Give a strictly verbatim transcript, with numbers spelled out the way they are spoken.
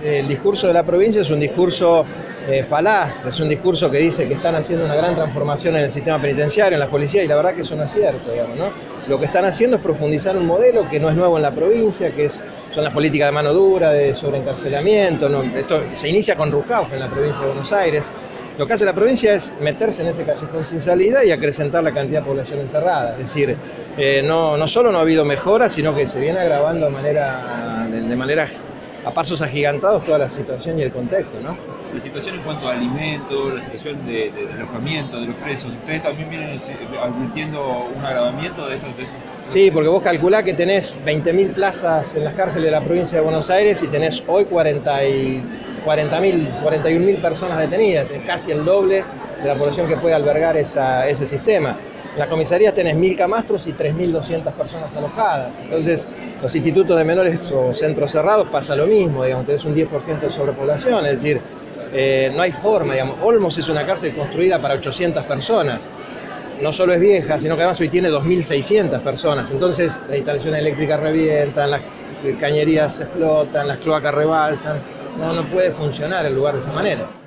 El discurso de la provincia es un discurso eh, falaz, es un discurso que dice que están haciendo una gran transformación en el sistema penitenciario, en la policía, y la verdad que eso no es cierto, digamos, ¿no? Lo que están haciendo es profundizar un modelo que no es nuevo en la provincia, que es, son las políticas de mano dura, de sobreencarcelamiento, ¿no? Esto se inicia con Rucauf en la provincia de Buenos Aires. Lo que hace la provincia es meterse en ese callejón sin salida y acrecentar la cantidad de población encerrada. Es decir, eh, no, no solo no ha habido mejora, sino que se viene agravando de manera, de, de manera a pasos agigantados toda la situación y el contexto, ¿no? La situación en cuanto a alimentos, la situación de, de, de alojamiento de los presos, ¿ustedes también vienen advirtiendo un agravamiento de esto? Sí, porque vos calculás que tenés veinte mil plazas en las cárceles de la provincia de Buenos Aires y tenés hoy cuarenta mil, cuarenta y un mil personas detenidas, es casi el doble de la población que puede albergar esa, ese sistema. En las comisarías tenés mil camastros y tres mil doscientas personas alojadas. Entonces, los institutos de menores o centros cerrados pasa lo mismo, digamos, tenés un diez por ciento de sobrepoblación, es decir, eh, no hay forma, digamos. Olmos es una cárcel construida para ochocientas personas. No solo es vieja, sino que además hoy tiene dos mil seiscientas personas. Entonces, las instalaciones eléctricas revientan, las cañerías explotan, las cloacas rebalsan. No, no puede funcionar el lugar de esa manera.